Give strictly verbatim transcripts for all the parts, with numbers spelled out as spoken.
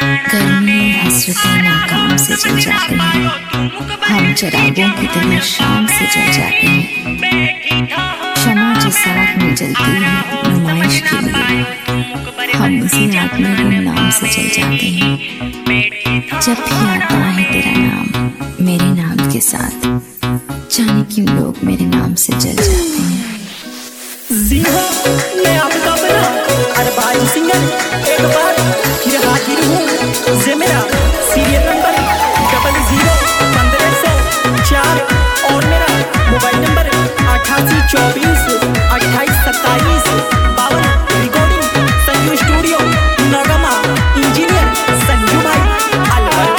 गर्मी हसरतें नाकाम से जल जाते हैं, हम चरागों की तरह शाम से जल जाते हैं। शमा जिस आग में जलती है नुमाइश के लिए, हम उसी आग में गुमनाम से जल जाते हैं। जब भी आता है तेरा नाम मेरे नाम के साथ, जाने क्यों लोग मेरे नाम से जल जाते हैं। जी हाँ, मैं आपका बना अरबाज सिंगर एक बार फिर हाजिर हूँ। ये मेरा सीरियल नंबर डबल जीरो पंद्रह सौ चार और मेरा मोबाइल नंबर अट्ठासी चौबीस अट्ठाईस सत्ताईस बावन। Recording Sanju studio Nagma, engineer Sanju भाई अलवर।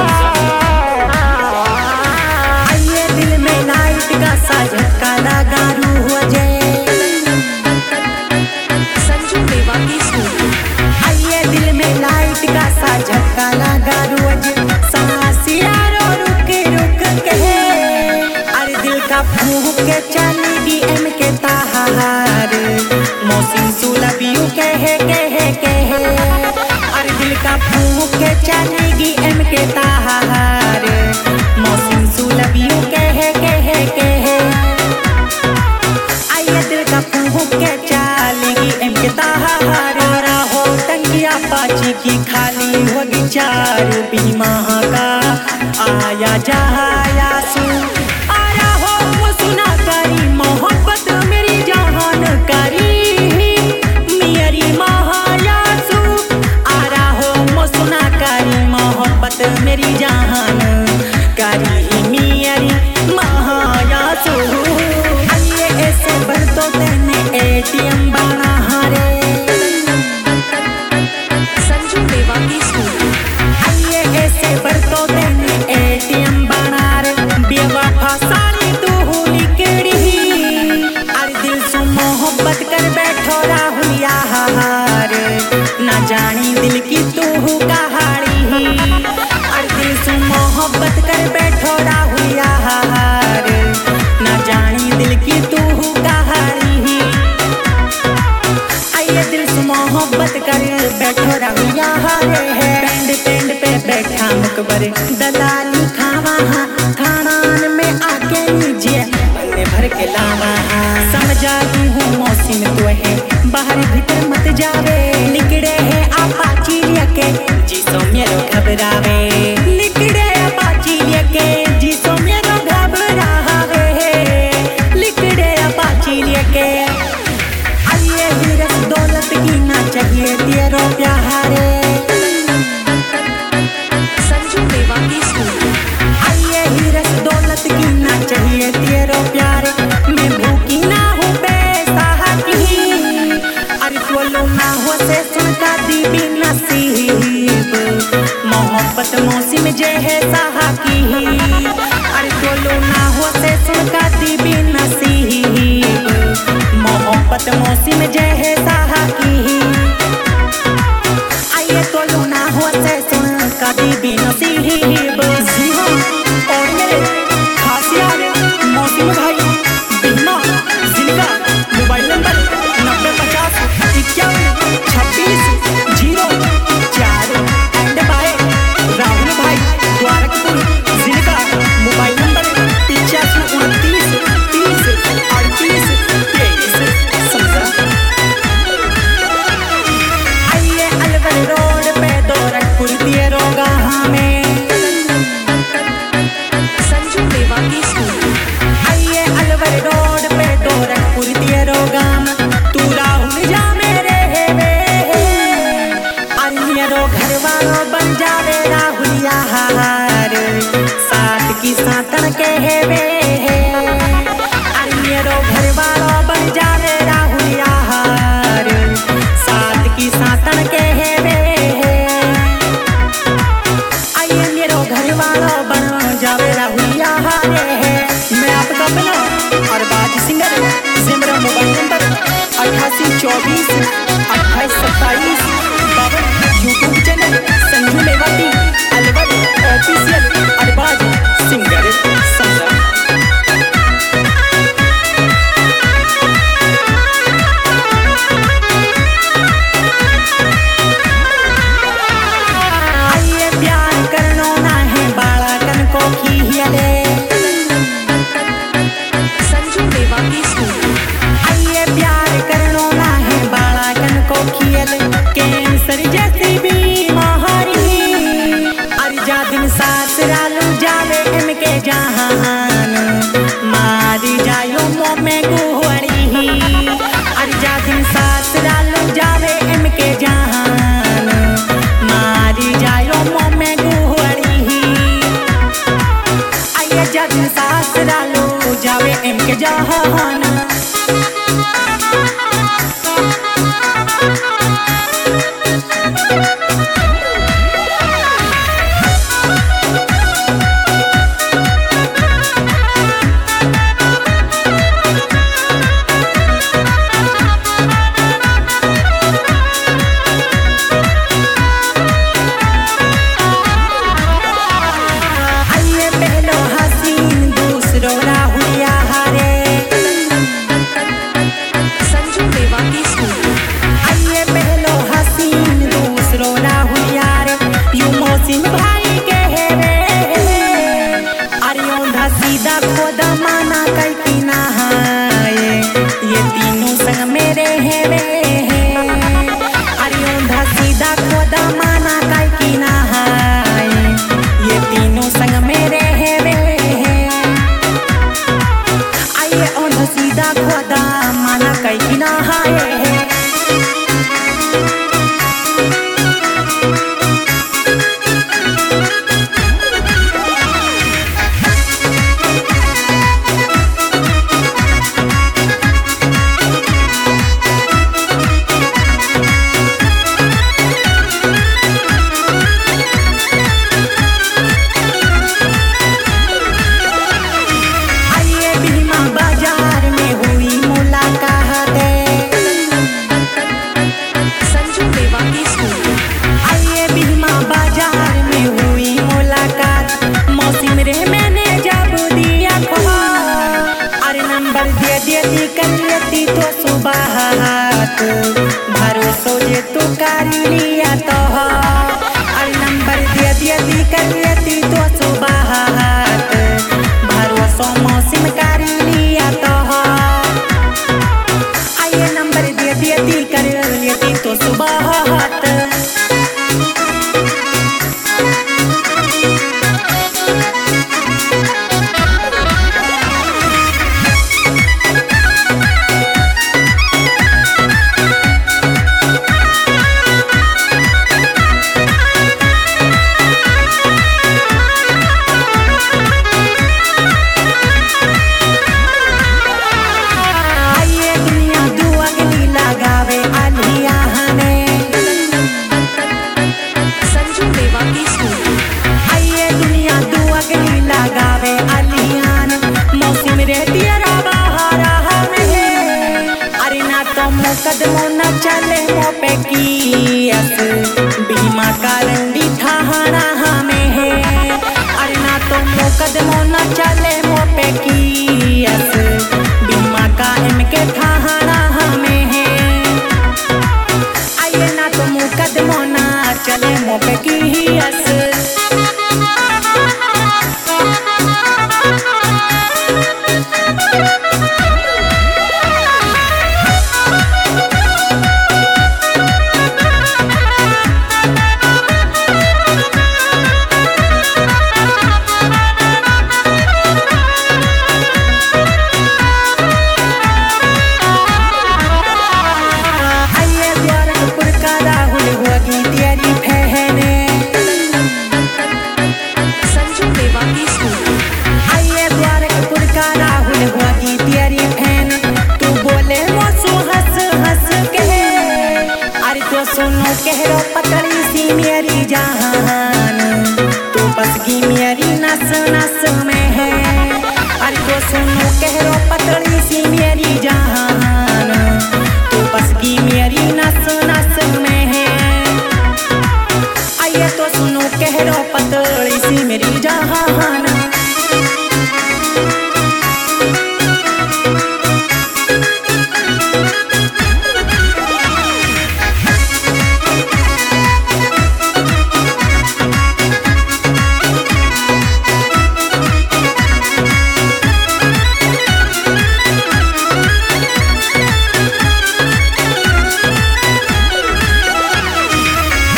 आइए दिल में लाइट का सा झटका लगा रूह अजय। आइए दिल में लाइट का सा झटका लगा रोज, सांसिया रो रुक रुक कहे। अरे दिल का फूंक के चलेगी एम के ताहार, मौसम सुलभियों कहे कहे कहे। अरे दिल का फूंक के चलेगी एम के ताहार, मौसम सुलभियों कहे कहे कहे। आइए दिल का फूंक के चलेगी एम के ताहार, पाची की खाली होगी चार बीमा का आया जहाया सु। आया हो वो सुना करी मोहब्बत मेरी जहान करी मेरी महायासु। आया हो वो सुना करी मोहब्बत मेरी जहान करी मेरी महायासु। आइए ऐसे भर तो तेने एटीएम बना हारे। आइए ऐसे बरतो देने एटीएम बना रे, बेवफा सारी तू लिकड़ी। अरे दिल से मोहब्बत कर बैठो राहुल यार, ना जानी दिल की तू कहानी। अरे दिल से मोहब्बत कर बैठो राहुल यार, ना जानी दिल की तू कहानी। आइए दिल से मोहब्बत कर बैठो राहुल यार। पेंड पेंड पे बैठा मुकबर दलाली खावा, खानान में आके लीजिए पन्ने भर के लावा। समझा दी हूँ मौसम तो है बाहर भीतर मत जावे, निकड़े है अपाची लेके जी सो मेरो घबरावे। निकड़े अपाची लेके जी सो मेरो घबरावे, निकड़े अपाची लेके। आइए हीरस दौलत की ना चाहिए तेरो प्यारे। आइए हीरस दौलत की ना चाहिए तेरो प्यारे, मैं भूखी ना हूँ पैसा की। अरे बोलो ना हो से सुनता दी भी नसीब, मोहब्बत मौसम जे है साहा की। अरे बोलो ना हो से सुनता दी भी नसीब, मोहब्बत मौसम जे है साहा की। आइए तो लो ना हो से सुन कभी भी नसीब। जी हाँ, और मेरे खास यार मौसम भाई बिना जिनका मोबाइल नंबर नब्बे पचास इक्यावन छब्बीस जीरो चार एंड बाय राहुल भाई द्वारकपुर, जिनका मोबाइल नंबर पिचासी उनतीस तीस अड़तीस तेईस। समझा। आइए अलवर रोड पे गोरखपुर दिए रोगा हमें। आइए अलवर रोड पे गोरखपुर दिए रोगा, तू राहुल जा मेरे वे। अन्यरो घर वालों बन जावे राहुल यार, साथ की साथन के वे। अन्यरो घर वालों बन जावे राहुल यार, साथ की साथन के वे। आइए मेरो घर वालों बन जावे राहुल यार। मैं आपका बना अरबाज सिंगर, से मेरा मोबाइल नंबर अट्ठासी चौबीस अट्ठाईस सत्ताईस बावन। YouTube channel Sanju Mewati Alwar official Arbaz singer. समझा। के जहान। सीधा खोदा माना कई की नहाए ये तीनों संग मेरे है वे अरियोंधा सीधा खोदा माना कई की नहाए ये तीनों संग मेरे है वे आइए ओंधा सीधा खोदा माना कई की नहाए करियती तो सुबह भरोसो जे तू कारी लिया तो अरे नंबर दे दियती करियती तो सुबह भरोसो मौसम कारी लिया तो आइए नंबर दे दियती करियती तो सुबह कदमों न चले मो पे कियस बीमा कारंडी थाना हमें है अरे ना तो मुकदमों न चले मो पे कियस बीमा का एम के थाना हमें है आइए ना तो मुकदमों न चले मो पे कियस सुनो कहरो पतली सी मेरी जान तू बसगी मेरी नस नस में है अरे तो सुनो कहरो पतली सी मेरी जान तू बसगी मेरी नस नस में है आइए तो सुनो कहरो पतली सी मेरी जान